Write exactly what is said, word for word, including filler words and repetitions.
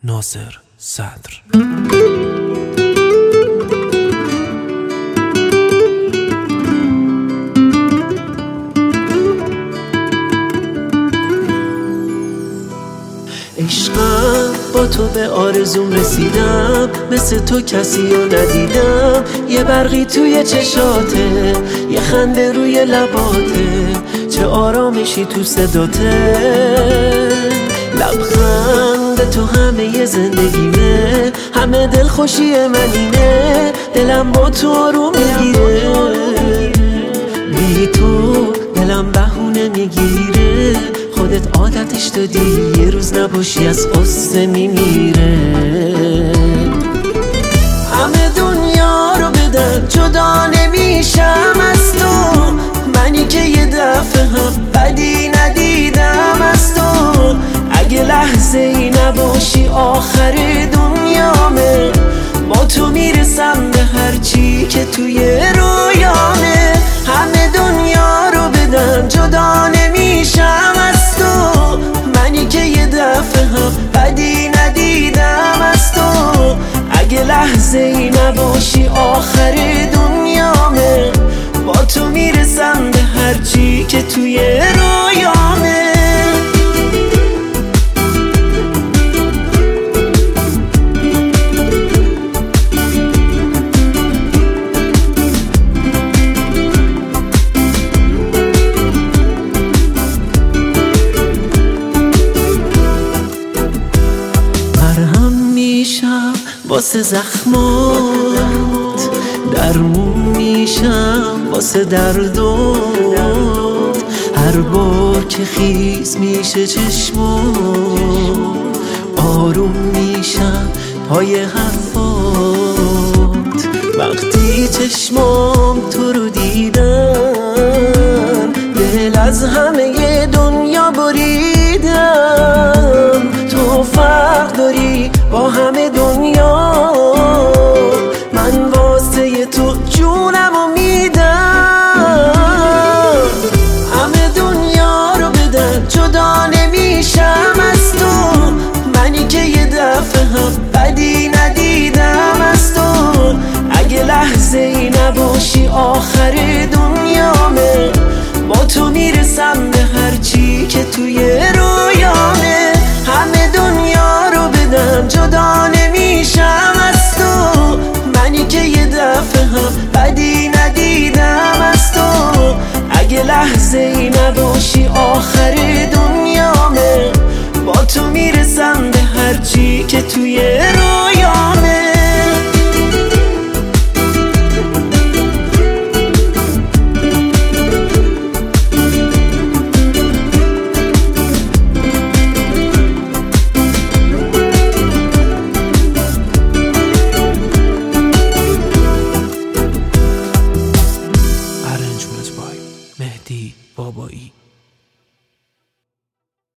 ناصر صدر. عشقم با تو به آرزوم رسیدم، مثل تو کسی رو ندیدم. یه برقی توی چشاته، یه خنده روی لباته، چه آرامشی تو صداته. لبخند تو همه ی زندگیمه، همه دلخوشی منینه. دلم با تو آروم میگیره، بی تو دلم بهونه میگیره. خودت عادتش دادی، یه روز نباشی از قصه میمیره. همه دنیا رو بدن جدا نمیشم از تو، منی که یه دفعه هم بدی ندیدم از تو. اگه لحظه ای نباشی آخر دنیامه، با تو میرسم به هرچی که توی رویامه. همه دنیا رو بدن جدا نمیشم از تو، منی که یه دفعه هم بدی ندیدم از تو. اگه لحظه ای نباشی آخر دنیامه، با تو میرسم به هرچی که توی رویامه. مرهم میشم واسه زخمات، درمون میشم واسه دردات. هر بار که خیس میشه چشمات، آروم میشم پای حرفات. وقتی چشمام تو رو دیدم، دل از همه دنیا بریدم. تو فرق داری با همه دنیا، من واسه تو جونمو میدم. همه دنیا رو بدن جدا نمیشم از تو، منی که یه دفعه هم بدی ندیدم از تو. اگه لحظه ای نباشی آخر دنیامه، با تو میرسم به هرچی که توی رویامه. همه دنیا رو بدن جدا نمیشم از تو، منی که یه دفعه هم بدی ندیدم از تو. اگه لحظه ای نباشی آخر دنیامه، با تو میرسم به هرچی که توی رویامه.